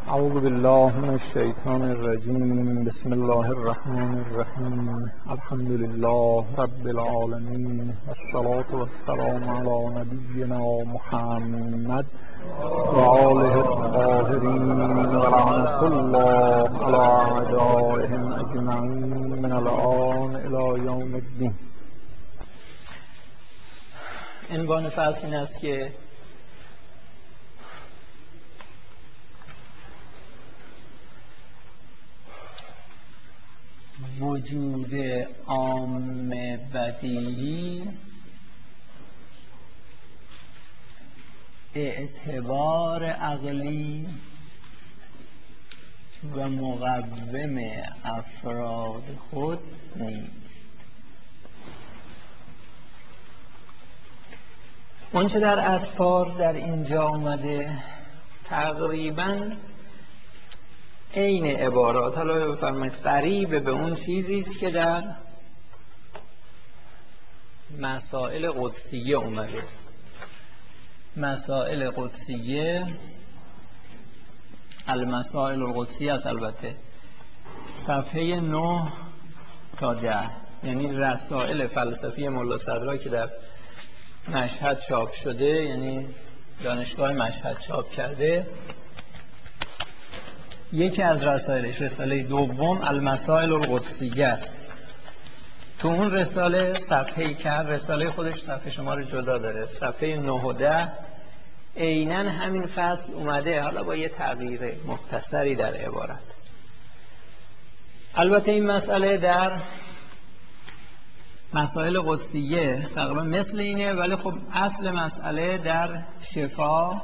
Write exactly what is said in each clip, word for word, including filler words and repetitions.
اعوذ بالله من الشیطان الرجیم. بسم الله الرحمن الرحیم. الحمد لله رب العالمین والصلاة والسلام علی نبینا محمد و آله الطاهرین و لعنة الله علی اعدائهم اجمعین من الآن الی یوم الدین. عنوان فصل این است که وجود عام بدیهی اعتبار عقلی و مقوم افراد خود نیست. اونچه در اسفار در اینجا آمده تقریباً عین عبارات، حالا بفرمایید قریب به اون چیزی است که در مسائل قدسیه اومده. مسائل قدسیه، المسائل القدسیه است، البته صفحه نه تا ده، یعنی رسائل فلسفی ملا صدرا که در مشهد چاپ شده، یعنی دانشگاه مشهد چاپ کرده. یکی از رسائلش، رساله دوم، المسائل القدسیه است. تو اون رساله صفحه کرد، رساله خودش صفحه شمار جدا داره، صفحه نه و ده عیناً همین فصل اومده، حالا با یه تغییر مختصری در عبارت. البته این مسئله در مسائل قدسیه تقریبا مثل اینه، ولی خب اصل مسئله در شفا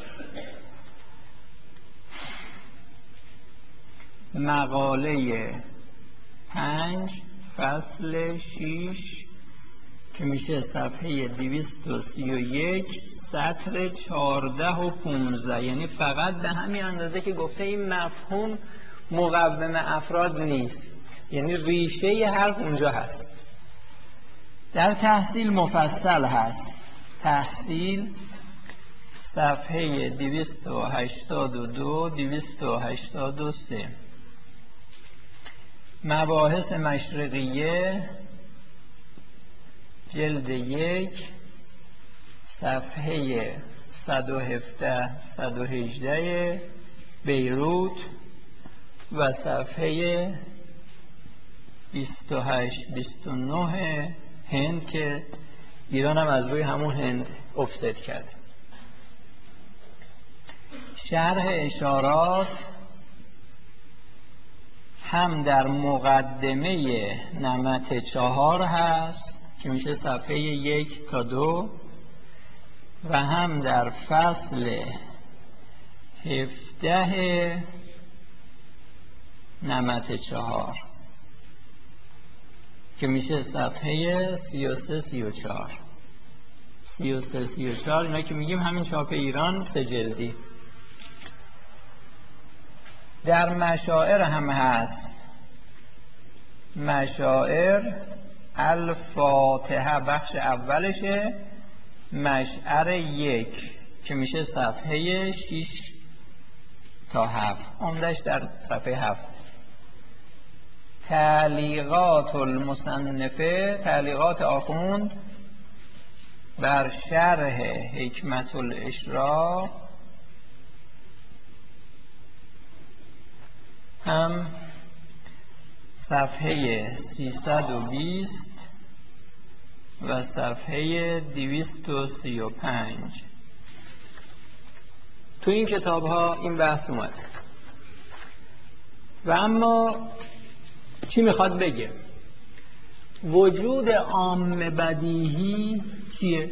مقاله پنج فصل شیش که میشه صفحه دویست و سی و یک سطر چهارده و پونزده، یعنی فقط به همین اندازه که گفته این مفهوم مقوم افراد نیست، یعنی ریشه ی حرف اونجا هست. در تحصیل مفصل هست. تحصیل صفحه دویست و هشتاد و دو دویست و هشتاد و سه. مباحث مشرقیه جلد یک صفحه صد و هفده صد و هجده بیروت و صفحه بیست و هشت بیست و نه هند، که ایران هم از روی همون هند افست کرده. شرح اشارات هم در مقدمه نمط چهار هست که میشه صفحه یک تا دو، و هم در فصل هفده نمط چهار که میشه صفحه سی و سه سی و چهار. سی و سه سی و چهار اینا که میگیم همین چاپ ایران سه جلدی. در مشاعر هم هست. مشاعر الفاتحه بخش اولشه، مشعر یک که میشه صفحه شش تا هفت، عمدش در صفحه هفت. تعلیقات المصنفه، تعلیقات آخوند بر شرح حکمت الاشراق، هم صفحه سیصد و بیست و صفحه دویست و سی و پنج. تو این کتاب ها این بحث اومده. و اما چی میخواد بگه؟ وجود عام بدیهی چیه؟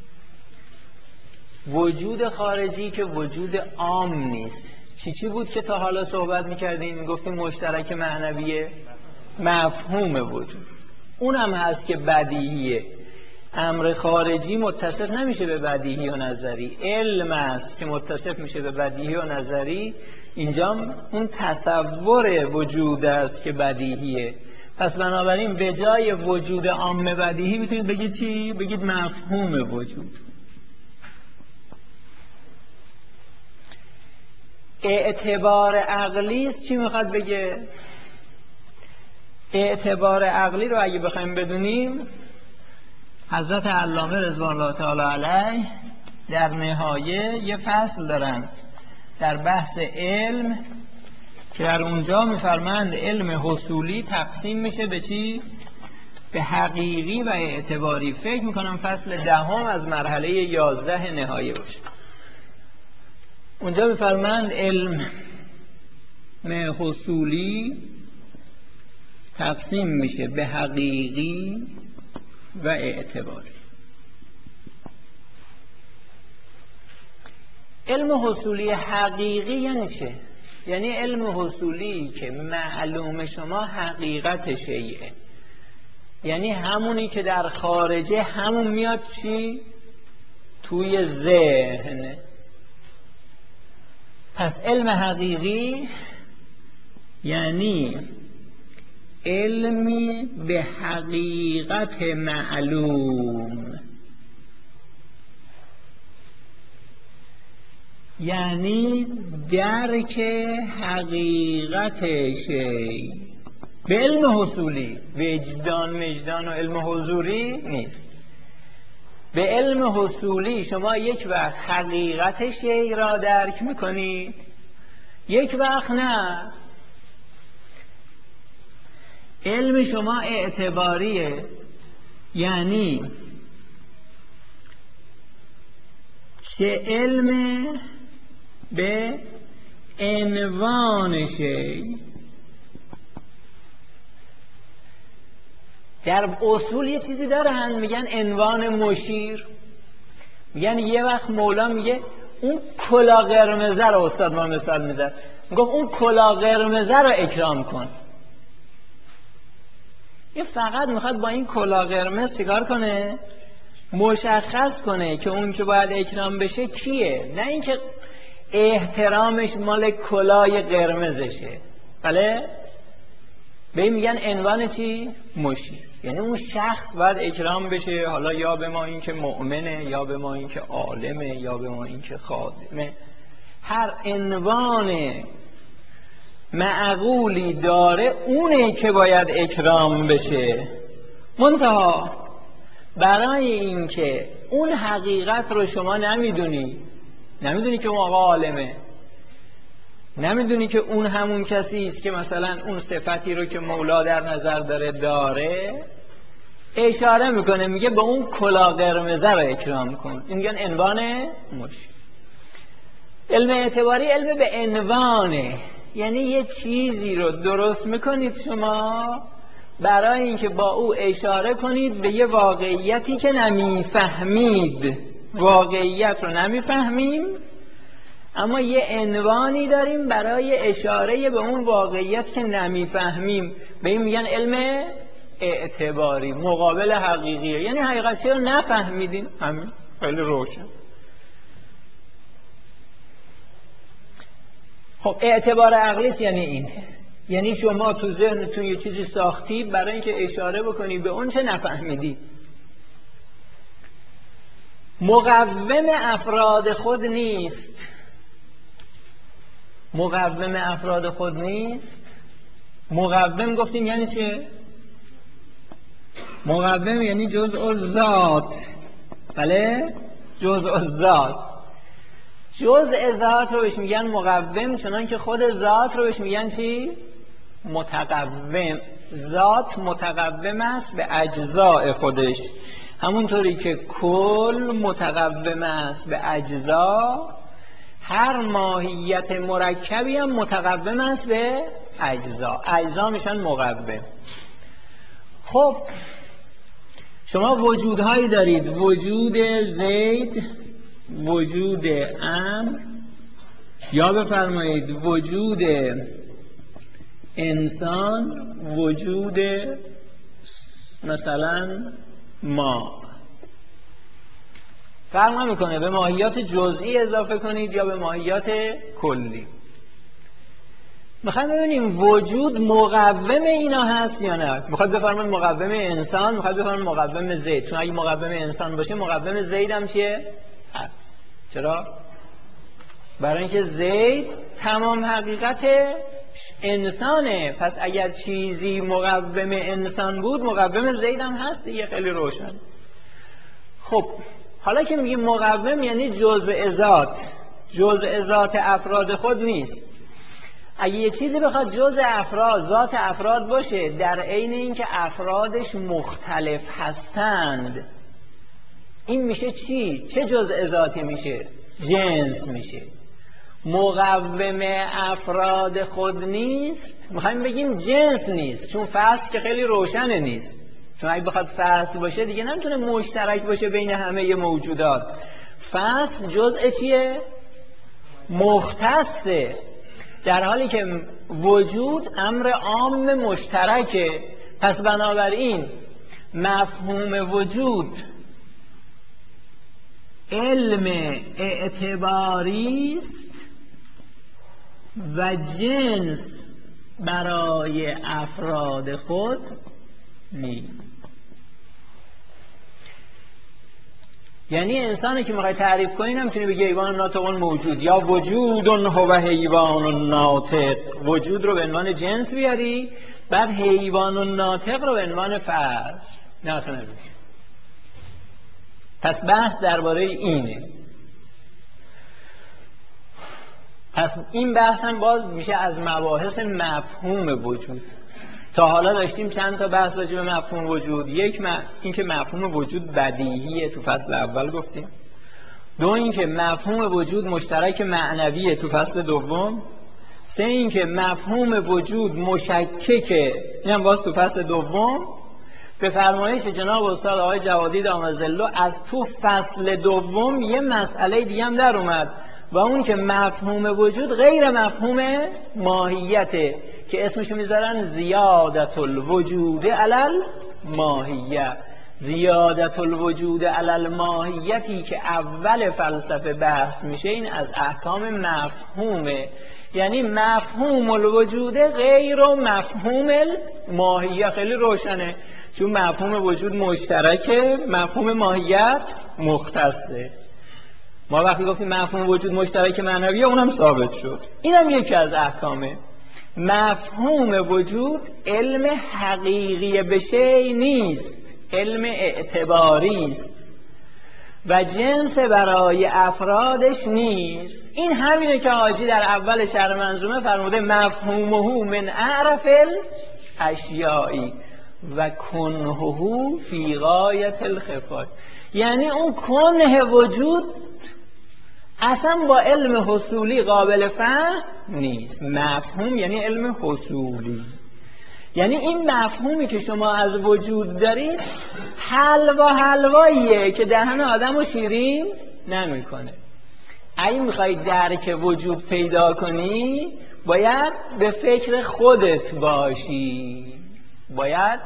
وجود خارجی که وجود عام نیست. چی چی بود که تا حالا صحبت میکردیم؟ گفتیم مشترک معنویه، مفهوم وجود، اونم هست که بدیهیه. امر خارجی متصف نمیشه به بدیهی و نظری، علم است که متصف میشه به بدیهی و نظری. اینجا اون تصور وجود است که بدیهیه. پس بنابراین به جای وجود عام بدیهی میتونید بگید چی؟ بگید مفهوم وجود. اعتبار عقلی است چی میخواد بگه؟ اعتبار عقلی رو اگه بخوایم بدونیم، حضرت علامه رضوان الله تعالی علیه در نهایه یه فصل دارن در بحث علم که در اونجا میفرمند علم حصولی تقسیم میشه به چی؟ به حقیقی و اعتباری. فکر میکنم فصل دهم از مرحله یازده نهایه باشه. اونجا میفرمند علم حصولی تقسیم میشه به حقیقی و اعتباری. علم حصولی حقیقی یعنی چه؟ یعنی علم حصولی که معلوم شما حقیقت شیئه، یعنی همونی که در خارجه همون میاد چی؟ توی ذهن. پس علم حقیقی یعنی علمی به حقیقت معلوم، یعنی درک حقیقت شی. به علم حصولی وجدان مجدان و علم حضوری نیست. به علم حصولی شما یک وقت حقیقت شی را درک میکنید، یک وقت نه. علم شما اعتباریه، یعنی چه علم به عنوان شی. در اصول یه چیزی دارن میگن عنوان مشیر. میگن یه وقت مولا میگه اون کلا قرمزه رو، استاد ما مثال میزد، میگفت اون کلا قرمزه رو اکرام کن. یه فقط میخواد با این کلا قرمز چیکار کنه؟ مشخص کنه که اون که باید اکرام بشه کیه، نه اینکه احترامش مال کلای قرمزشه. بله؟ به این میگن عنوان چی؟ مشیر. یعنی اون شخص باید اکرام بشه، حالا یا به ما این که مؤمنه، یا به ما این که عالمه، یا به ما این که خادمه. هر عنوان معقولی داره اونه که باید اکرام بشه. منتها برای این که اون حقیقت رو شما نمیدونی، نمیدونی که اون آقا عالمه، نمیدونی که اون همون کسی است که مثلا اون صفتی رو که مولا در نظر داره داره، اشاره میکنه میگه به اون کلا قرمزه رو اکرام کن. این میگن عنوان مشیر. علم اعتباری علم به عنوانه، یعنی یه چیزی رو درست میکنید شما برای اینکه با او اشاره کنید به یه واقعیتی که نمیفهمید. واقعیت رو نمیفهمیم، اما یه عنوانی داریم برای اشاره به اون واقعیت که نمیفهمیم. به این میگن علم اعتباری، مقابل حقیقیه. یعنی حقیقتی رو نفهمیدین، همین خیلی روشن. خب اعتبار عقلیست یعنی این، یعنی شما تو ذهنتون یه چیزی ساختی برای اینکه اشاره بکنی به اون چه نفهمیدی. مقوم افراد خود نیست. مقوم افراد خود نیست. مقوم گفتیم یعنی چه؟ مقوم یعنی جزء الذات. بله؟ جزء الذات. جزء ذات رو بهش میگن مقوم، چنان که خود ذات رو بهش میگن چی؟ متقوم. ذات متقوم است به اجزاء خودش، همونطوری که کل متقوم است به اجزا. هر ماهیت مرکبی هم متقوم است به اجزا. اجزا میشن مقوم. خب شما وجودهایی دارید، وجود زید، وجود امر، یا بفرمایید وجود انسان، وجود مثلا ما. فرق نمیکنه به ماهیات جزئی اضافه کنید یا به ماهیات کلی. میخوایم ببینیم وجود مقوم اینا هست یا نه. میخواد بفرمایید مقوم انسان، میخواد بفرمایید مقوم زید. چون اگه مقوم انسان باشه مقوم زید هم چیه؟ هست. چرا؟ برای اینکه زید تمام حقیقت انسانه، پس اگر چیزی مقوم انسان بود مقوم زید هم هست دیگه، خیلی روشن. خب حالا که میگیم مقوم یعنی جزء ذات، جزء ذات افراد خود نیست. اگه یه چیزی بخواد جزء افراد، ذات افراد باشه، در عین اینکه افرادش مختلف هستند، این میشه چی؟ چه جزء ذاتی میشه؟ جنس میشه. مقوم افراد خود نیست، میخوایم بگیم جنس نیست، چون فصل که خیلی روشنه نیست، چون اگه بخواد فصل باشه دیگه نمیتونه مشترک باشه بین همه موجودات. فصل جزء چیه؟ مختصه، در حالی که وجود امر عام مشترکه. پس بنابراین مفهوم وجود علم اعتباری است و جنس برای افراد خود نیست. یعنی انسانی که میخوای تعریف کنی نمیتونی بگی حیوان ناطقون موجود یا وجود هو حیوان ناطق، وجود رو به عنوان جنس بیاری بعد حیوان ناطق رو به عنوان فرد، نه تو نمیشه. پس بحث درباره اینه. پس این بحث هم باز میشه از مباحث مفهوم وجود. تا حالا داشتیم چند تا بحث راجع به مفهوم وجود. یک م... این که مفهوم وجود بدیهیه، تو فصل اول گفتیم. دو این که مفهوم وجود مشترک معنویه، تو فصل دوم. سه این که مفهوم وجود مشککه، اینم باز تو فصل دوم. به فرمایش جناب استاد آقای جوادی دامالظله از تو فصل دوم یه مسئله دیگه هم در اومد و اون که مفهوم وجود غیر مفهوم ماهیته که اسمشو میذارن زیادت الوجود علل ماهیه. زیادت الوجود علل ماهیتی که اول فلسفه بحث میشه این از احکام مفهومه، یعنی مفهوم الوجود غیر و مفهوم الماهیه. خیلی روشنه، چون مفهوم وجود مشترکه، مفهوم ماهیت مختصه. ما وقتی گفتیم مفهوم وجود مشترک معنویه اونم ثابت شد. اینم یکی از احکامه. مفهوم وجود علم حقیقی به شیء نیست، علم اعتباری است و جنس برای افرادش نیست. این همینه که حاجی در اول شرح منظومه فرموده مفهومه من اعرف الاشیاء و کنهه فی غایت الخفا، یعنی اون کنه وجود اصلا با علم حصولی قابل فهم نیست. مفهوم یعنی علم حصولی، یعنی این مفهومی که شما از وجود دارید حلوا حلواییه که دهن آدم رو شیرین نمیکنه. اگه میخوای درک وجود پیدا کنی باید به فکر خودت باشی، باید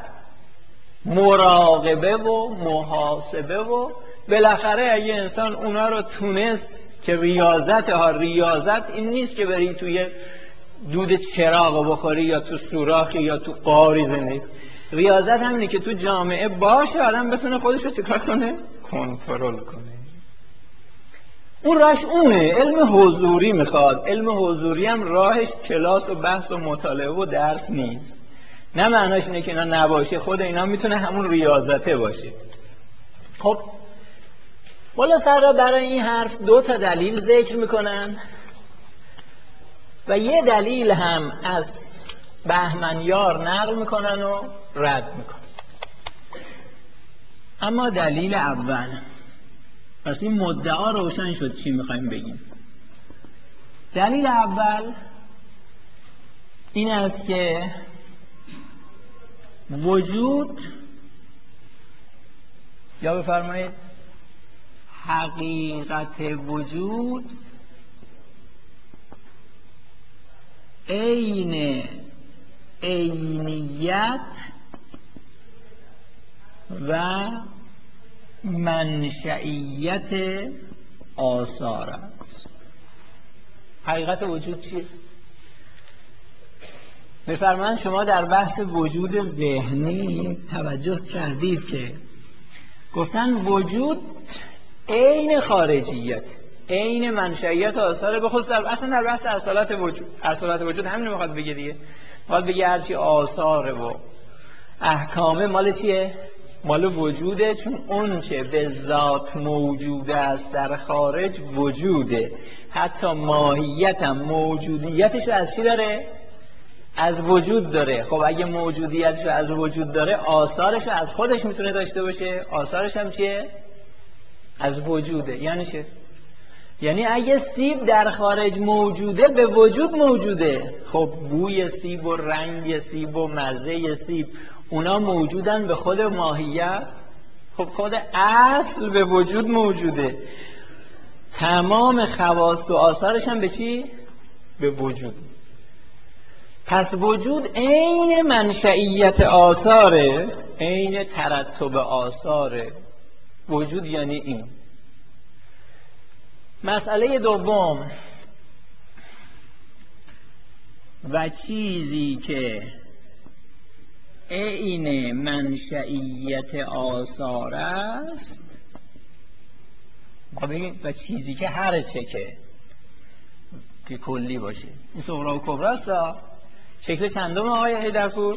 مراقبه و محاسبه و بالاخره اگه انسان اونا رو تونست که ریاضت ها ریاضت این نیست که بری توی دود چراغ بخوری یا تو سوراخی یا تو قاری زندگی. ریاضت همینه که تو جامعه باشه آدم بتونه خودش رو چیکار کنه؟ کنترل کنه. اون راهش اونه، علم حضوری میخواد. علم حضوری هم راهش کلاس و بحث و مطالعه و درس نیست. نه معناش اینه که اینا نباشه، خود اینا میتونه همون ریاضته باشه. خب مولا سرا برای این حرف دو تا دلیل ذکر میکنن و یه دلیل هم از بهمنیار نقل میکنن و رد میکنن. اما دلیل اول، پس این مدعا روشن شد چی میخوایم بگیم. دلیل اول این است که وجود، یا بفرمایید حقیقت وجود، عین عینیت و منشئیت آثار است. حقیقت وجود چیه؟ می‌فرمایند شما در بحث وجود ذهنی توجه کردید که گفتن وجود عین خارجیت، عین منشئیت آثار به خصوص در اصلا در بحث اصالت وجود اصالت وجود همین رو میخواد بگه دیگه. میخواد بگه هرچی آثار و احکام مال چیه؟ مال وجوده، چون اون چه به ذات موجوده است در خارج وجوده. حتی ماهیت هم موجودیتش رو از چی داره؟ از وجود داره. خب اگه موجودیتش رو از وجود داره آثارش رو از خودش میتونه داشته باشه. آثارش هم چیه؟ از وجوده. یعنی چه؟ یعنی اگه سیب در خارج موجوده به وجود موجوده. خب بوی سیب و رنگ سیب و مزه سیب اونا موجودن به خود ماهیت. خب خود اصل به وجود موجوده. تمام خواص و آثارش هم به چی؟ به وجود. پس وجود عین منشئیت آثاره، عین ترتب آثاره. وجود یعنی این. مسئله دوم، و چیزی که عین منشئیت آثار است، و چیزی که هر چه که که کلی باشه. این صغرا و کبرا است. شکل چندم آقای حیدرپور؟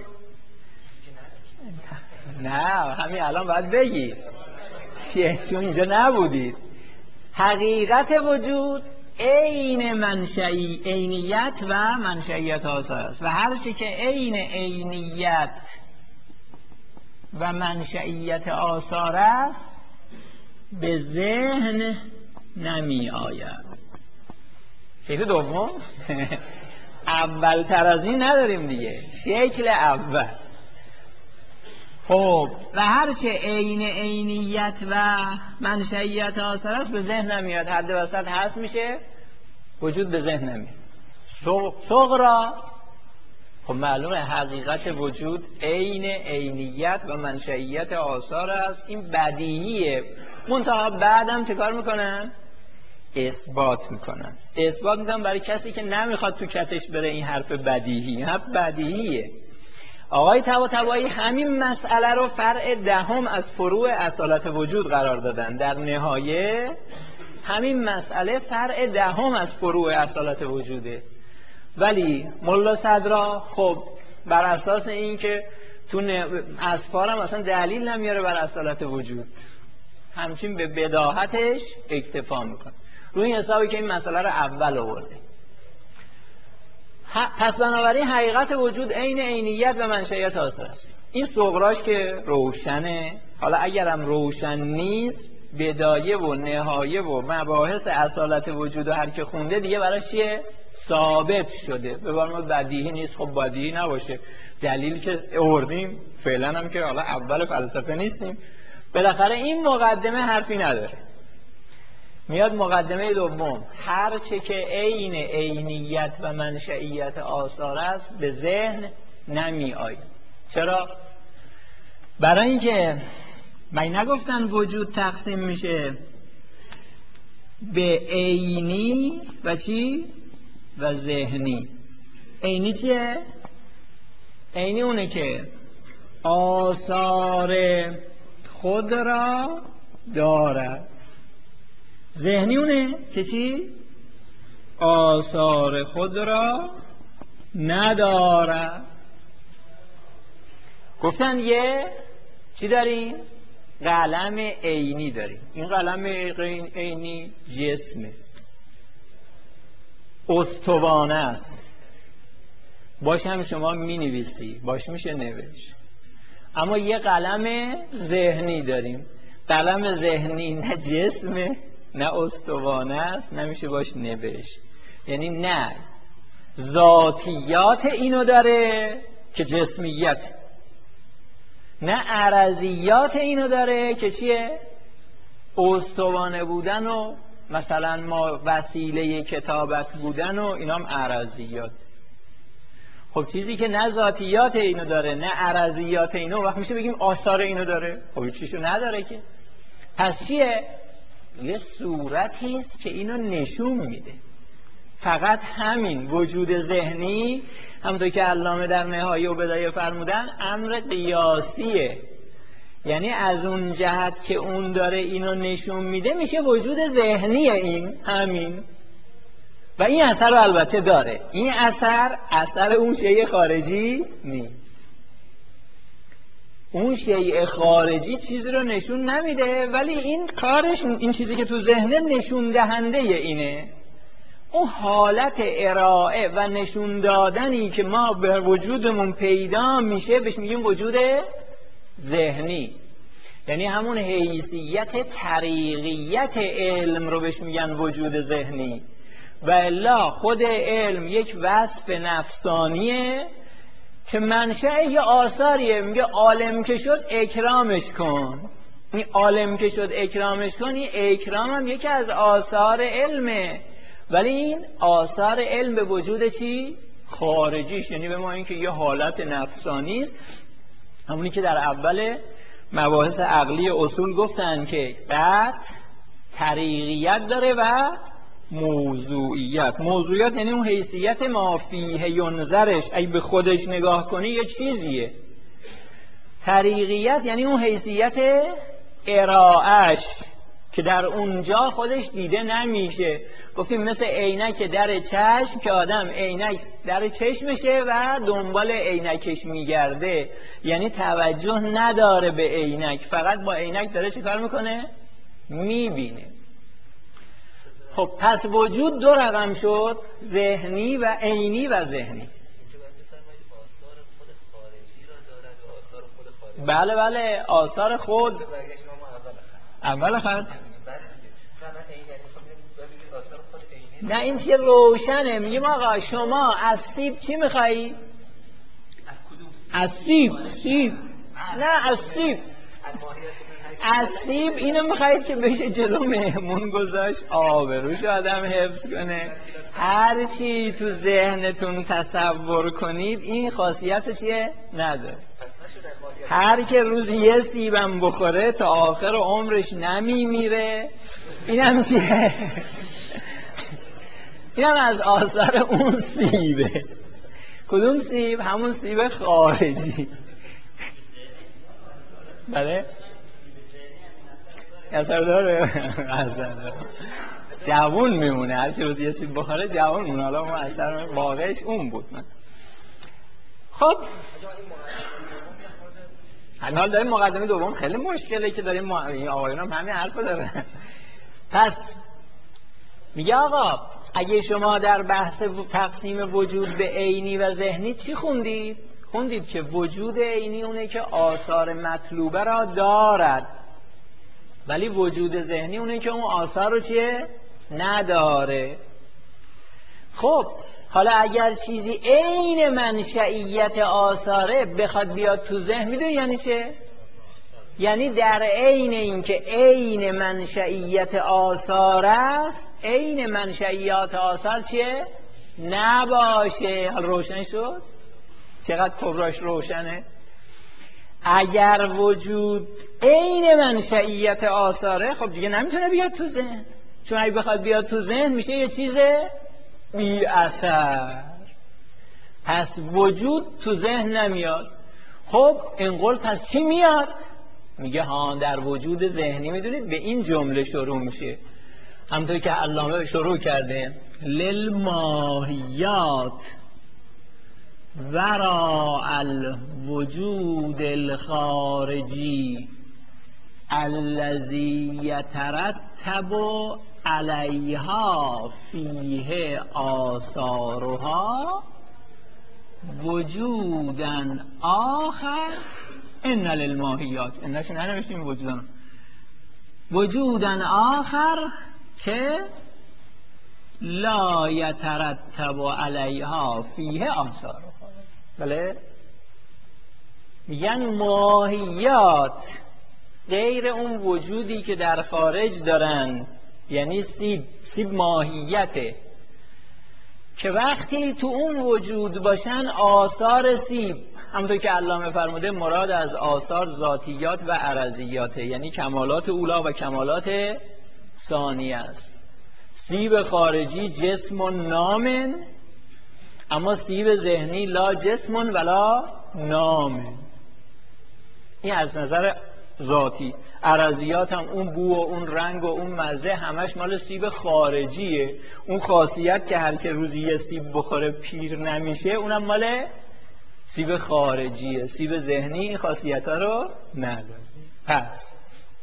نه همین الان باید بگی چون اینجا نبودید. حقیقت وجود عین منشئی عینیت و منشئیت آثار است و هر چی که عین عینیت و منشئیت آثار است به ذهن نمی آید. شکل دوم اول تر از این نداریم دیگه. شکل اول خب و هرچه عین عینیت و منشئیت آثار است به ذهن نمیاد. حد وسط هست میشه وجود به ذهن نمیاد. صغرا خب معلومه حقیقت وجود عین عینیت و منشئیت آثار است. این بدیهیه. منتها بعدم چه کار میکنن؟ اثبات میکنن. اثبات میکنن برای کسی که نمیخواد تو کتش بره این حرف بدیهی. حرف بدیهیه. آقای طباطبایی همین مسئله رو فرع دهم از فروع اصالت وجود قرار دادن. در نهایه همین مسئله فرع دهم از فروع اصالت وجوده. ولی ملا صدرا خب بر اساس این که تو اسفارم اصلا دلیل نمیاره بر اصالت وجود، همچین به بداهتش اکتفا میکنه. روی این حسابی که این مسئله رو اول آورده. پس بنابراین حقیقت وجود عین عینیت و منشئیت آثار است. این صغراش که روشنه. حالا اگرم روشن نیست بدایه و نهایه و مباحث اصالت وجود و هر که خونده دیگه براش چیه؟ ثابت شده. به ما بدیهی نیست. خب بدیهی نباشه. دلیل که آوردیم فعلا هم که حالا اول فلسفه نیستیم. بالاخره این مقدمه حرفی نداره. میاد مقدمه دوم، هر چه که عین عینیت و منشئیت آثار است به ذهن نمی آید. چرا؟ برای اینکه من نگفتن وجود تقسیم میشه به عینی و چی؟ و ذهنی. عینی چیه؟ عینی اونه که آثار خود را دارد. ذهنی اونه که چی؟ آثار خود را ندارد. گفتن یه چی داریم؟ قلم عینی داریم. این قلم عینی جسمه، استوانه است، باش هم شما می نویسی، باش میشه نوشت. اما یه قلم ذهنی داریم. قلم ذهنی نه جسمه نه استوانه است، نمیشه باش نوشت. یعنی نه ذاتیات اینو داره که جسمیت، نه عرضیات اینو داره که چیه؟ استوانه بودن و مثلا ما وسیله کتابت بودن و اینام عرضیات. خب چیزی که نه ذاتیات اینو داره نه عرضیات اینو، وقت میشه بگیم آثار اینو داره؟ خب چیشو نداره که. پس چیه؟ یه صورتی است که اینو نشون میده. فقط همین وجود ذهنی، همونطور که علامه در نهایه و بدایه فرمودن، امر قیاسیه. یعنی از اون جهت که اون داره اینو نشون میده میشه وجود ذهنی این همین، و این اثر رو البته داره. این اثر اثر اون شیء خارجی نیست. اون شیء خارجی چیزی رو نشون نمیده، ولی این کارش، این چیزی که تو ذهنه نشون دهنده اینه. اون حالت ارائه و نشون دادنی که ما به وجودمون پیدا میشه بهش میگیم وجود ذهنی. یعنی همون حیثیت طریقیت علم رو بهش میگن وجود ذهنی. و الا خود علم یک وصف نفسانیه که منشأ یه آثاریه. میگه عالم که شد اکرامش کن. این عالم که شد اکرامش کن، این اکرام هم یکی از آثار علمه، ولی این آثار علم به وجود چی؟ خارجیش. یعنی به ما این که یه حالت نفسانی است، همونی که در اول مباحث عقلی اصول گفتن که بعد طریقیت داره و موضوعیت. موضوعیت یعنی اون حیثیت ما فیه ینظرش، اگه به خودش نگاه کنی یه چیزیه. طریقیت یعنی اون حیثیت ارائهش که در اونجا خودش دیده نمیشه. گفتیم مثل عینک در چشم که آدم عینک در چشمشه و دنبال عینکش میگرده، یعنی توجه نداره به عینک، فقط با عینک داره چی کار میکنه؟ میبینه. خب پس وجود دو رقم شد، ذهنی و عینی و ذهنی. بله بله آثار خود اول خلق. نه این چیه روشنه. میگیم آقا شما از سیب چی میخوایی؟ از سیب. سیب نه از سیب از سیب اینو میخواید که بشه جلو مهمون گذاشت آبروش آدم حفظ کنه. هر چی تو ذهنتون تصور کنید این خاصیت چیه؟ نداره. هر که روز یه سیبم بخوره تا آخر عمرش نمیمیره. اینم چیه؟ اینم از آثار اون سیبه. کدوم سیب؟ همون سیب خارجی. بله؟ اثر داره؟ اثر داره. جوون میمونه. هر که روز یه سیب بخوره جوون میمونه. حالا ما اثر واقعش اون بود. من خب حالا داریم مقدمه دوم. خیلی مشکله که داریم ما... این آقایون هم همین حرف داره. پس میگه آقا اگه شما در بحث تقسیم وجود به عینی و ذهنی چی خوندید؟ خوندید که وجود عینی اونه که آثار مطلوبه را دارد، ولی وجود ذهنی اونه که اون آثار رو چیه؟ نداره. خب حالا اگر چیزی عین منشئیت آثاره بخواد بیاد تو ذهن، میدونی یعنی چه؟ یعنی در عین این که عین منشئیت آثار است، عین منشئیات آثار چیه؟ نباشه. حالا روشن شد؟ چقدر کبراش روشنه؟ اگر وجود عین منشئیت آثاره، خب دیگه نمیتونه بیاد تو ذهن، چون اگه بخواد بیاد تو ذهن میشه یه چیز بی اثر. پس وجود تو ذهن نمیاد. خب این قول پس چی میاد؟ میگه ها در وجود ذهنی میدونید به این جمله شروع میشه، همونطور که علامه شروع کرده للماهیات وراء الوجود الخارجی الذی یترتب علیها فیه آثارها وجودا آخر ان للماهیات. انش ننوشتیم وجودا وجودا آخر که لا یترتب علیها فیه آثارها. بله میگن ماهیات غیر اون وجودی که در خارج دارن، یعنی سیب سیب ماهیته که وقتی تو اون وجود باشن آثار سیب، همونطور که علامه فرموده مراد از آثار ذاتیات و عرضیاته، یعنی کمالات اولا و کمالات ثانیه است. سیب خارجی جسم و نامن، اما سیب ذهنی لا جسم ولا نامن. این از نظر ذاتی. ارضیات هم اون بو و اون رنگ و اون مزه همش مال سیب خارجیه. اون خاصیت که هر که روزی یه سیب بخوره پیر نمیشه اونم مال سیب خارجیه. سیب ذهنی این خاصیت ها رو نداره. پس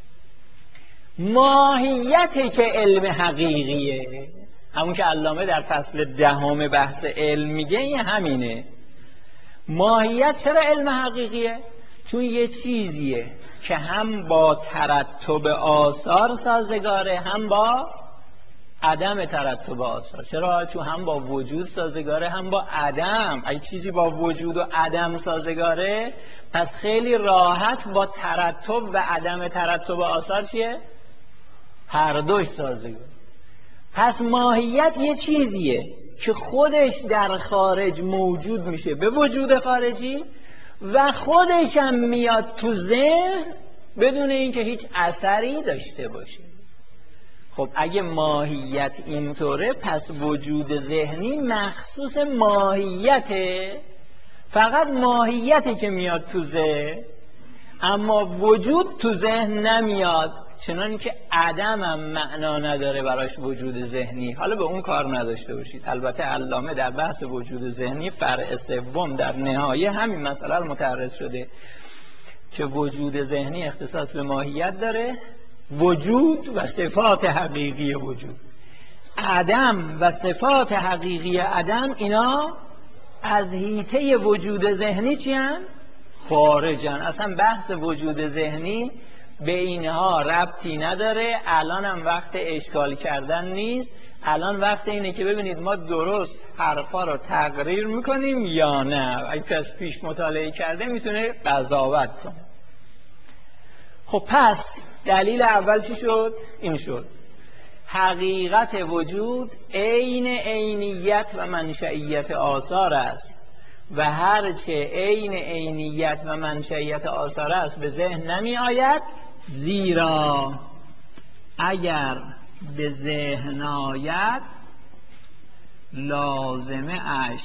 ماهیتی که علم حقیقیه، همون که علامه در فصل دهم بحث علم میگه، این همینه. ماهیت چرا علم حقیقیه؟ چون یه چیزیه که هم با ترتب آثار سازگاره هم با عدم ترتب آثار. چرا؟ چون هم با وجود سازگاره هم با عدم. اگه چیزی با وجود و عدم سازگاره پس خیلی راحت با ترتب و عدم ترتب آثار چیه؟ هر دوش سازگار. پس ماهیت یه چیزیه که خودش در خارج موجود میشه به وجود خارجی و خودش هم میاد تو ذهن بدون اینکه هیچ اثری داشته باشه. خب اگه ماهیت اینطوره پس وجود ذهنی مخصوص ماهیته، فقط ماهیتی که میاد تو ذهن، اما وجود تو ذهن نمیاد. چنانیه که عدم هم معنا نداره براش وجود ذهنی. حالا به اون کار نداشته باشید. البته علامه در بحث وجود ذهنی فرع سوم در نهایه همین مسئله رو متعرض شده که وجود ذهنی اختصاص به ماهیت داره، وجود و صفات حقیقی وجود، عدم و صفات حقیقی عدم، اینا از حیطه وجود ذهنی چی هن؟ خارجن. اصلا بحث وجود ذهنی به اینها ربطی نداره. الان هم وقت اشکال کردن نیست. الان وقت اینه که ببینید ما درست حرفا رو تقریر میکنیم یا نه. اگه کس پیش مطالعه کرده میتونه قضاوت کنه. خب پس دلیل اول چی شد؟ این شد حقیقت وجود عین عینیت و منشئیت آثار است و هرچه عین عینیت و منشئیت آثار است به ذهن نمی آید، زیرا اگر به ذهن آید لازمه اش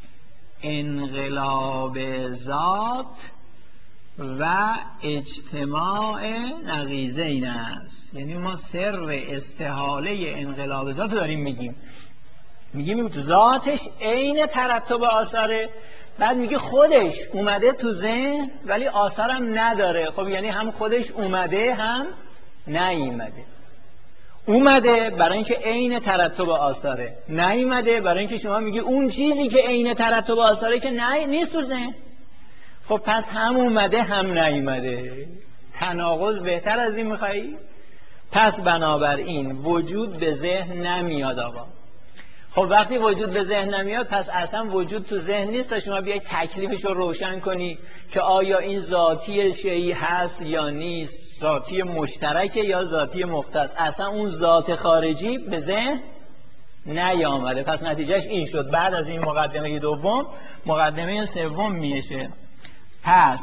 انقلاب ذات و اجتماع نقیضین است. یعنی ما سر استحاله انقلاب ذات داریم میگیم. میگیم ذاتش عین ترتب آثاره، بعد میگه خودش اومده تو ذهن ولی آثارم نداره. خب یعنی هم خودش اومده هم نیومده. اومده برای اینکه عین ترتب آثاره، نیومده برای اینکه شما میگی اون چیزی که عین ترتب آثاره که نه نیست تو ذهن. خب پس هم اومده هم نیومده. تناقض بهتر از این میخوایی؟ پس بنابراین وجود به ذهن نمیاد. آقا خب وقتی وجود به ذهن نمیاد پس اصلا وجود تو ذهن نیست تا شما بیای تکلیفش رو روشن کنی که آیا این ذاتی شیئی هست یا نیست، ذاتی مشترکه یا ذاتی مختص. اصلا اون ذات خارجی به ذهن نیامده. پس نتیجهش این شد. بعد از این مقدمه دوم مقدمه سوم میشه. پس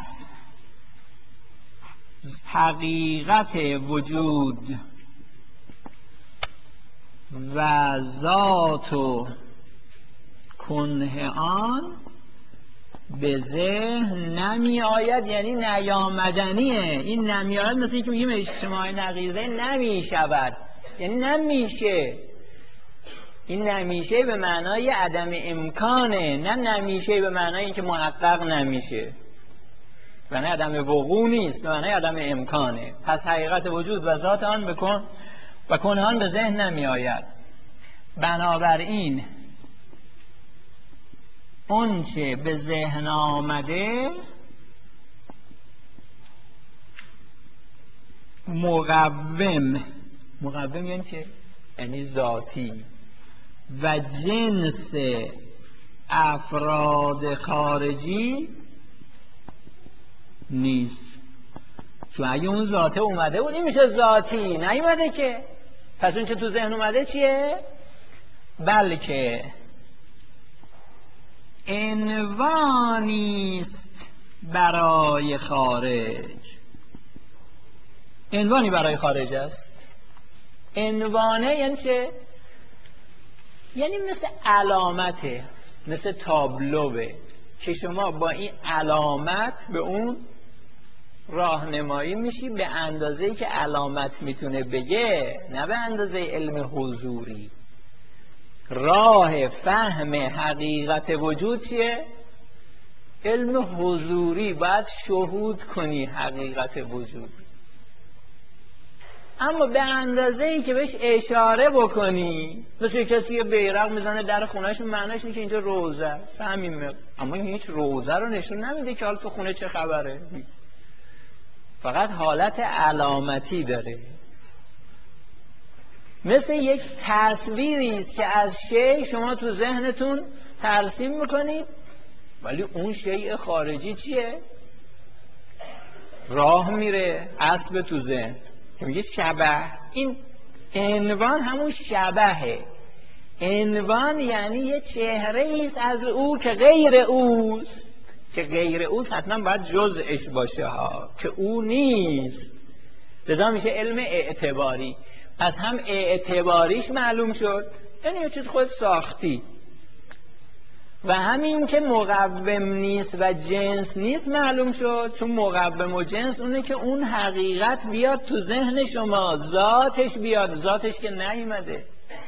حقیقت وجود و ذات و کنه آن به ذهن نمی آید، یعنی نیامدنیه. این نمی آید مثل اینکه میگیم اجتماع نقیضه نمی شود، یعنی نمیشه. این نمیشه به معنای عدم امکانه، نه نمیشه به معنای اینکه محقق نمیشه، و نه عدم وقوع نیست، به معنای عدم امکانه. پس حقیقت وجود و ذات آن بکن و کنه آن به ذهن نمی آید. بنابراین اون چه به ذهن آمده مقوم، مقوم یعنی چه؟ یعنی ذاتی و جنس افراد خارجی نیست. چون اگه اون ذاته اومده بود این میشه ذاتی، نیومده که. پس اون چه تو ذهن اومده چیه؟ بلکه عنوانیست برای خارج. عنوانی برای خارج است. عنوانه یعنی چه؟ یعنی مثل علامته، مثل تابلوه که شما با این علامت به اون راهنمایی میشی به اندازه‌ای که علامت میتونه بگه، نه به اندازه علم حضوری. راه فهم حقیقت وجود چیه؟ علم حضوری. باید شهود کنی حقیقت وجود، اما به اندازه‌ای که بهش اشاره بکنی. مثل کسی یه بیرق میزنه در خونهشون، معناش اینه که اینجا روزه است، همین. اما هیچ روزه رو نشون نمیده که حال تو خونه چه خبره، فقط حالت علامتی داره. مثل یک تصویری است که از شیء شما تو ذهنتون ترسیم میکنید، ولی اون شیء خارجی چیه؟ راه میره، اسب تو ذهن که میگه شبح. این عنوان همون شبحه. عنوان یعنی یه چهره ایست از او که غیر اوست، که غیر اوست حتما باید جزءش باشه ها، که او نیست. لذا میشه علم اعتباری. پس هم اعتباریش معلوم شد، یعنی یه چیز خود ساختی، و همین که مقوم نیست و جنس نیست معلوم شد. چون مقوم و جنس اونه که اون حقیقت بیاد تو ذهن شما، ذاتش بیاد، ذاتش که نیومده.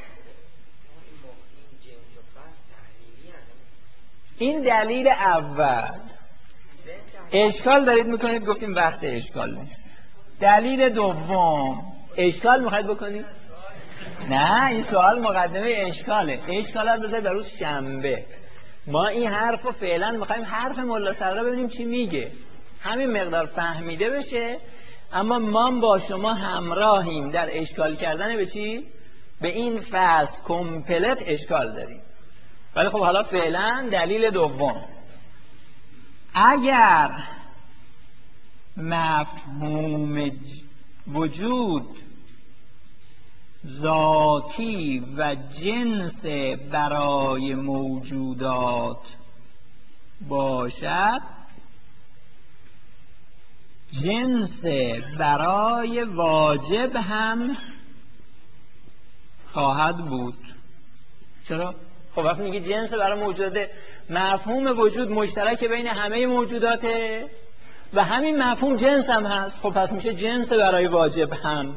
این دلیل اول. اشکال دارید میکنید، گفتیم وقت اشکال نیست. دلیل دوم، اشکال میخواید بکنید؟ نه، این سوال مقدمه اشکاله. اشکالات بذارید در روز شنبه. ما این حرف رو فعلا میخوایم حرف ملا صدرا ببینیم چی میگه، همین مقدار فهمیده بشه. اما ما با شما همراهیم در اشکال کردن به چی؟ به این فصل کمپلت اشکال داریم. ولی خب حالا فعلا دلیل دوم. اگر مفهوم وجود ذاتی و جنس برای موجودات باشد، جنس برای واجب هم خواهد بود. چرا؟ خب وقتی میگی جنس برای موجودات، مفهوم وجود مشترک بین همه موجوداته و همین مفهوم جنس هم هست. خب پس میشه جنس برای واجب هم.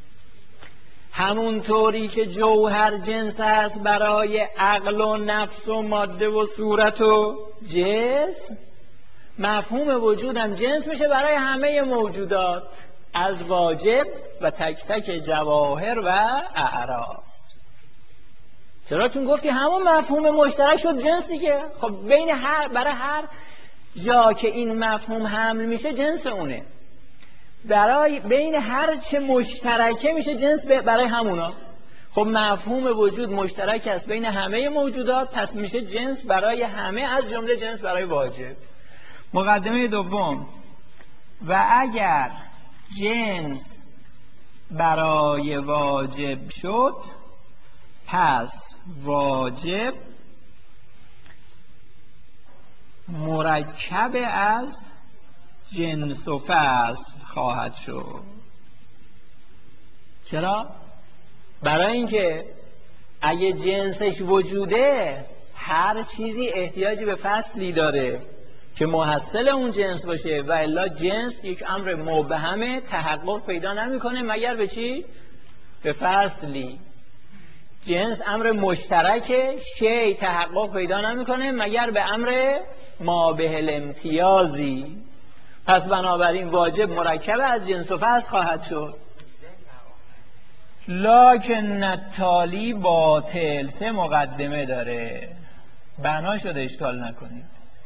همون طوری که جوهر جنس هست برای عقل و نفس و ماده و صورت و جسم، مفهوم وجود هم جنس میشه برای همه موجودات، از واجب و تک تک جواهر و اعراض. چرا؟ چون گفتی همون مفهوم مشترک شد جنس دیگه. خب بین هر برای هر جا که این مفهوم حمل میشه جنس اونه، برای بین هر چه مشترکه میشه جنس برای همونا. خب مفهوم وجود مشترک است بین همه موجودات، پس میشه جنس برای همه، از جمله جنس برای واجب. مقدمه دوم. و اگر جنس برای واجب شد، پس واجب مرکب از جنس و فصل خواهد شد. چرا؟ برای اینکه اگه جنسش وجوده، هر چیزی احتیاجی به فصلی داره که محصل اون جنس باشه، و الا جنس یک امر مبهمه، تحقق پیدا نمیکنه مگر به چی؟ به فصلی. جنس امر مشترکه، شی تحقق پیدا نمیکنه مگر به امر ما به الامتیازی. پس بنابراین واجب مرکب از جنس و فصل خواهد شد. لکن التالی باطل. سه مقدمه داره، بنا شده اشکال نکنید.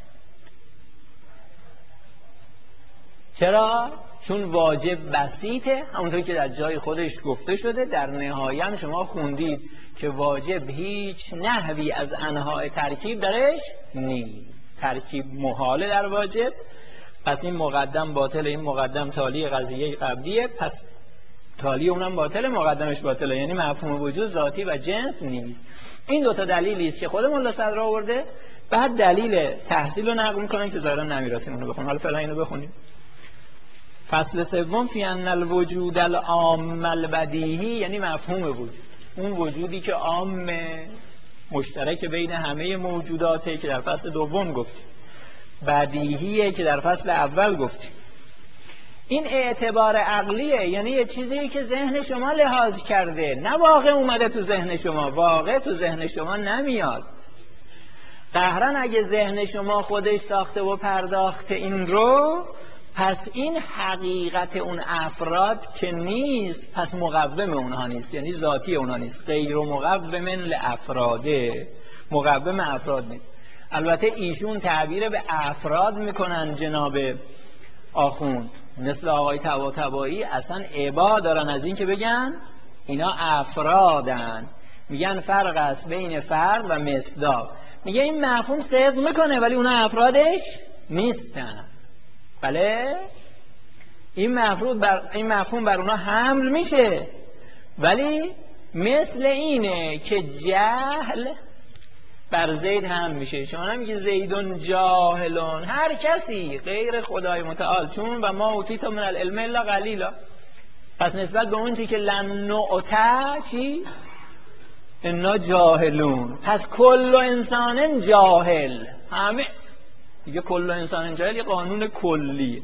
چرا؟ چون واجب بسیطه، همونطور که در جای خودش گفته شده. در نهایه هم شما خوندید که واجب هیچ نحوی از انواع ترکیب درش نیست. ترکیب محاله در واجب. پس این مقدم باطل، این مقدم تالی قضیه قبلیه، پس تالی اونم باطل، مقدمش باطله، یعنی مفهوم وجود ذاتی و جنس نیست. این دوتا دلیلی است که خود ملا صدر آورده. بعد دلیل تحصیل رو نقل می‌کنن که ظاهرا نمی‌رسیم اونو بخونیم. حالا فعلا اینو بخونیم. فصل سوم فی ان الوجود العام البدیهی، یعنی مفهوم وجود، اون وجودی که عام مشترک بین همه موجوداته که در فصل دوم گفتیم، بدیهیه که در فصل اول گفتیم. این اعتبار عقلیه، یعنی یه چیزی که ذهن شما لحاظ کرده، نه واقع اومده تو ذهن شما. واقع تو ذهن شما نمیاد. قهرن اگه ذهن شما خودش ساخته و پرداخته این رو، پس این حقیقت اون افراد که نیست، پس مقوم اونها نیست، یعنی ذاتی اونها نیست. غیر مقوم لافراده، مقوم افراد نیست. البته ایشون تعبیر به افراد میکنن جناب آخوند، مثل آقای طباطبایی اصلا ابا دارن از این که بگن اینا افرادن. میگن فرق است بین فرد و مصداق. میگه این مفهوم صدق میکنه ولی اونا افرادش نیستن. بله این مفهوم بر این مفهوم بر اونا حمل میشه، ولی مثل اینه که جهل بر زید هم میشه. شما نمیگه زیدون جاهلون، هر کسی غیر خدای متعال، چون و ما اوتیتم من العلم الا قلیلا. پس نسبت به اون چی که لن نؤتا چی؟ انا جاهلون. پس کل انسان جاهل، همه دیگه کل انسان جاهل یه قانون کلی،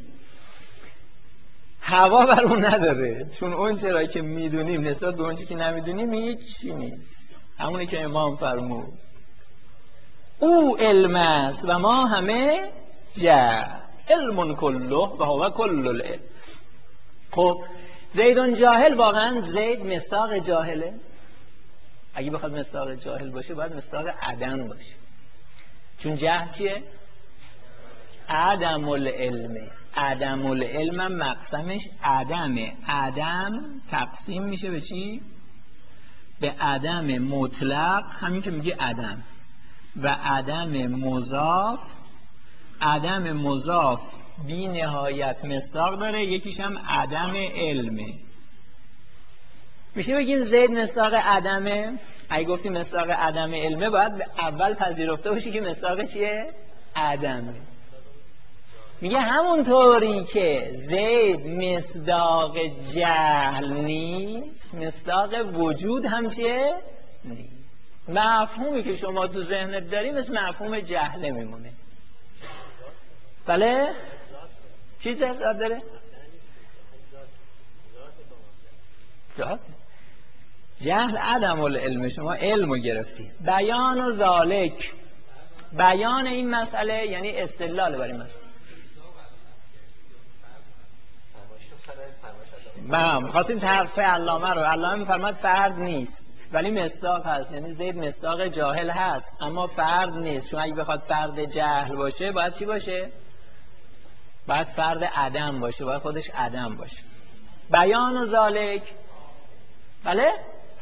هوا بر اون نداره. چون اون چرا که میدونیم نسبت به اون چی که نمیدونیم هیچ چی نیست. همونی که امام فرمود او علم است و ما همه جهل، علم کله و هو کل العلم. خب زیدون جاهل، واقعا زید مصداق جاهله؟ اگه بخواد مصداق جاهل باشه باید مصداق عدم باشه، چون جهل چیه؟ عدم العلم. عدم العلم مقسمش عدمه. عدم تقسیم میشه به چی؟ به عدم مطلق، همین که میگه عدم، و عدم مضاف. عدم مضاف بی نهایت مصداق داره، یکیش هم عدم علمه. میشه بگیم زید مصداق عدمه؟ اگه گفتیم مصداق عدم علمه باید اول پذیرفته باشی که مصداق چیه؟ عدمه. میگه همونطوری که زید مصداق جهل نیست، مصداق وجود هم چیه؟ نیست. مفهومی که شما تو ذهنت داری مثل مفهوم جهله میمونه. بله؟ چی ذات داره؟ ذات. جهل عدم العلم، شما علمو گرفتی. بیان و ذالک، بیان این مسئله یعنی استدلال بر این مسئله. ما خواستیم حرف علامه رو، علامه میفرماد فرد نیست ولی مصداق هست، یعنی زید مصداق جاهل هست اما فرد نیست. چون اگه بخواد فرد جهل باشه باید چی باشه؟ باید فرد عدم باشه، باید خودش عدم باشه. بیان و ذالک. بله؟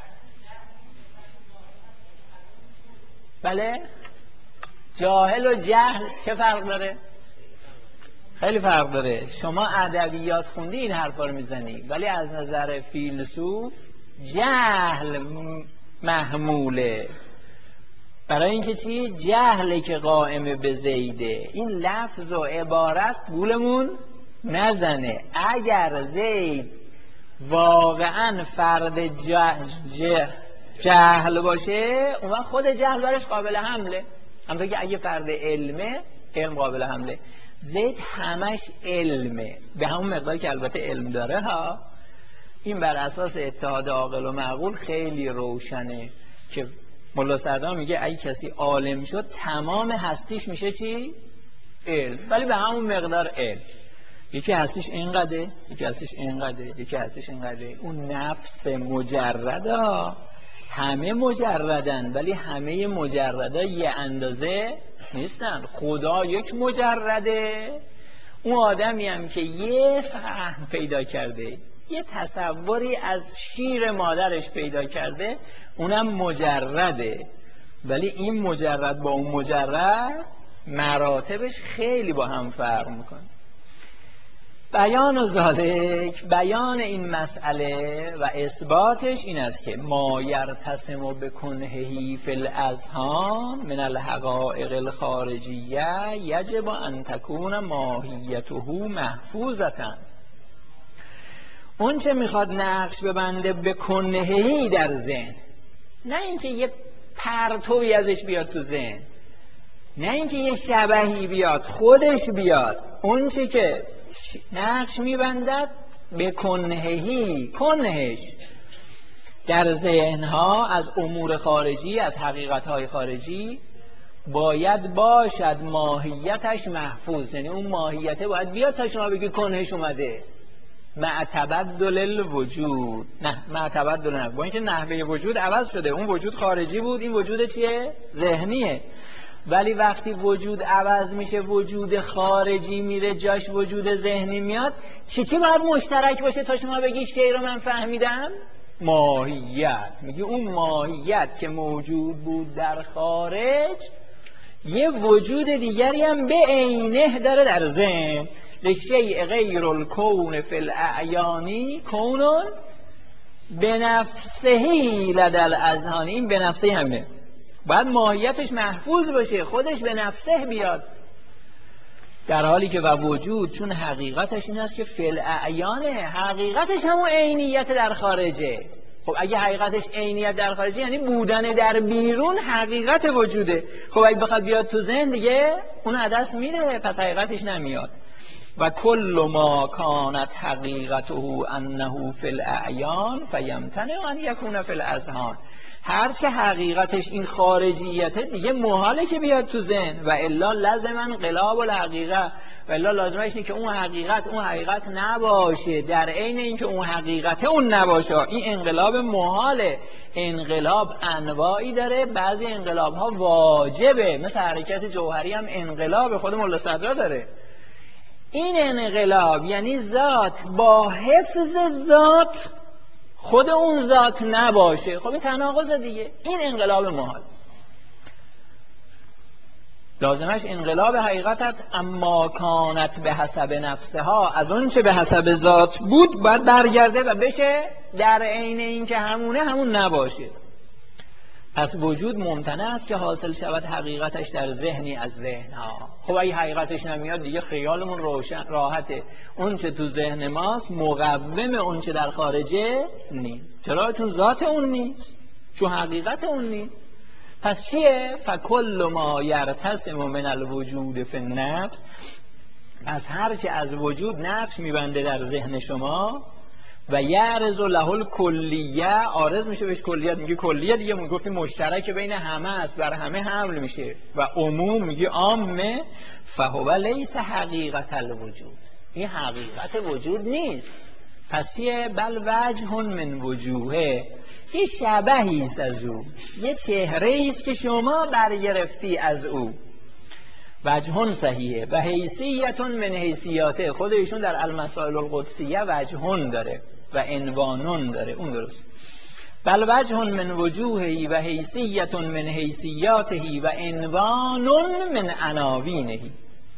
بله؟ جاهل و جهل چه فرق داره؟ خیلی فرق داره. شما ادبیات خوندی این حرفا رو میزنی، ولی از نظر فیلسوف جهل محموله. برای اینکه چی؟ جهله که قائم به زیده. این لفظ و عبارت گولمون نزنه. اگر زید واقعا فرد جهل, جهل باشه اون وقت خود جهل برش قابل حمله. همونطور که اگه فرد علمه، علم قابل حمله. زید همش علمه، به همون مقداری که البته علم داره ها. این بر اساس اتحاد عاقل و معقول خیلی روشنه که ملا صدرا میگه اگه کسی عالم شد تمام هستیش میشه چی؟ علم، ولی به همون مقدار علم. یکی هستیش اینقدره، یکی هستیش اینقدره، یکی هستیش اینقدره. اون نفس مجرده، همه مجردن ولی همه مجرده یه اندازه نیستن. خدا یک مجرده. اون آدمی هم که یه فهم پیدا کرده، یه تصوری از شیر مادرش پیدا کرده، اونم مجرده. ولی این مجرد با اون مجرد مراتبش خیلی با هم فرق میکنه. بیان و ذالک، بیان این مسئله و اثباتش این است که ما یرتسم بکنهی فی الاذهان من الحقائق الخارجیه یجب ان تکون ماهیته محفوظه. اون چه میخواد نقش ببنده بکنهی در ذهن، نه اینکه یه پرتوی ازش بیاد تو ذهن، نه اینکه یه شبهی بیاد خودش بیاد. اون چه که نقش میبندد به کنههی، کنهش در ذهنها از امور خارجی، از حقیقتهای خارجی باید باشد ماهیتش محفوظ. یعنی اون ماهیته باید بیاد تا شما بگی کنهش اومده. مع تبدل الوجود، نه مع تبدل نه، با اینکه نحوه وجود عوض شده، اون وجود خارجی بود، این وجود چیه؟ ذهنیه. ولی وقتی وجود عوض میشه، وجود خارجی میره جاش وجود ذهنی میاد، چی چی باید مشترک باشه تا شما بگی شی رو من فهمیدم؟ ماهیت. میگه اون ماهیت که موجود بود در خارج یه وجود دیگری هم به عینه داره در ذهن. لشیء غیر الکون فی الاعیانی کون بنفسهی لدى الاذهان. این بنفسه همه باید ماهیتش محفوظ باشه، خودش به نفسه بیاد، در حالی که و وجود چون حقیقتش این است که فی الاعیانه، حقیقتش همون عینیت در خارجه. خب اگه حقیقتش عینیت در خارجه یعنی بودن در بیرون حقیقت وجوده. خب اگه بخواد بیاد تو ذهن دیگه اون عدس میره، پس حقیقتش نمیاد. و کل ما کانت حقیقته انه فی الاعیان فیمتنع ان یکون فی الاذهان. هرچه حقیقتش این خارجیته دیگه محاله که بیاد تو ذهن. و الا لازم انقلاب الحقیقه، و الا لازمش اینه که اون حقیقت اون حقیقت نباشه، در عین اینکه اون حقیقته اون نباشه. این انقلاب محاله. انقلاب انواعی داره، بعضی انقلاب ها واجبه، مثل حرکت جوهری هم انقلاب خود مولا صدرا داره. این انقلاب یعنی ذات با حفظ ذات خود اون ذات نباشه. خب این تناقض دیگه. این انقلاب محال. لازمش انقلاب حقیقتت اما کانت به حسب نفسها، از اون چه به حسب ذات بود باید برگرده و بشه در عین این که همونه همون نباشه. پس وجود ممتنع است که حاصل شود حقیقتش در ذهنی از ذهنها. خب اگه حقیقتش نمیاد دیگه خیالمون روشن راحته، اون چه تو ذهن ماست مقوم اون چه در خارجه نیست. چرا؟ چون ذات اون نیست، چون حقیقت اون نیست. پس چیه؟ فکل ما یرتسم من الوجود فی النفس، پس هرچه از وجود نقش میبنده در ذهن شما و یعرض له الکلیه، عارض میشه بهش کلیت. میگه کلیه دیگه من گفتیم مشترک بین همه است، بر همه حمل میشه. و عموم میگه عامه. فهو لیس حقیقت الوجود، این حقیقت وجود نیست. پس چیه؟ بل وجه من وجوهه، یه شبهی است از او، یه چهره است که شما برگرفتی از او. وجهون صحیحه و حیثیتون من حیثیاته. خود ایشون در المسائل القدسیه وجهون داره و عنوانون داره، اون درست. بل وجهون من وجوهی و حیثیتون من حیثیاتهی و عنوانون من عناوینهی.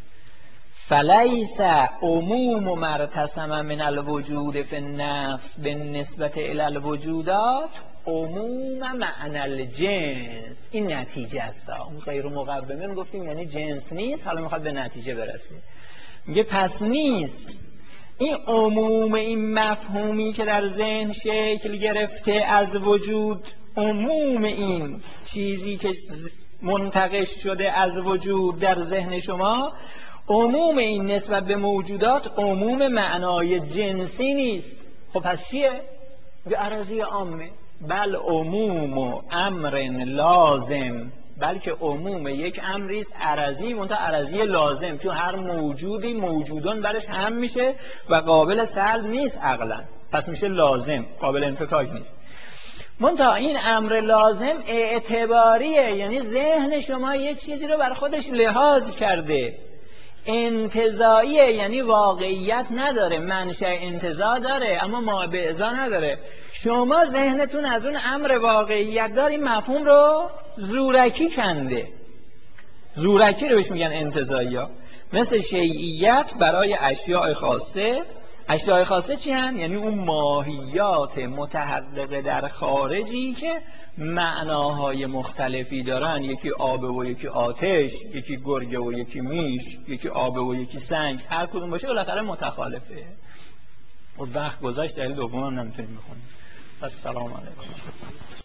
فلیس عموم مرتسم من الوجود فی النفس بالنسبت الی الوجودات عموم معنی الجنس. این نتیجه است. اون غیر مقومه گفتیم یعنی جنس نیست، حالا میخواد به نتیجه برسه. میگه پس نیست این عموم این مفهومی که در ذهن شکل گرفته از وجود، عموم این چیزی که منتقش شده از وجود در ذهن شما، عموم این نسبت به موجودات عموم معنای جنسی نیست. خب پس چیه؟ به عرضی عامه. بل عموم و امر لازم، بلکه عموم یک امریست عرضی، منتها عرضی لازم، چون هر موجودی موجودان برش هم میشه و قابل سلب نیست عقلا، پس میشه لازم، قابل انفکاک نیست. منتها این امر لازم اعتباریه، یعنی ذهن شما یه چیزی رو بر خودش لحاظ کرده. انتزاعیه، یعنی واقعیت نداره، منشأ انتزاع داره اما ما به ازا نداره. شما ذهنتون از اون امر واقعیت دار این مفهوم رو زورکی کنده. زورکی رو بهش میگن انتزاعی ها. مثل شیعیت برای اشیاء خاصه. اشیاء خاصه چی هن؟ یعنی اون ماهیات متحقق در خارجی که معناهای مختلفی دارن، یکی آب و یکی آتش، یکی گرگه و یکی میش، یکی آب و یکی سنگ، هر کدوم باشه بالاخره متخالفه. و وقت گذاشت دلیل دوم هم نمیتونیم بخونیم. السلام علیکم.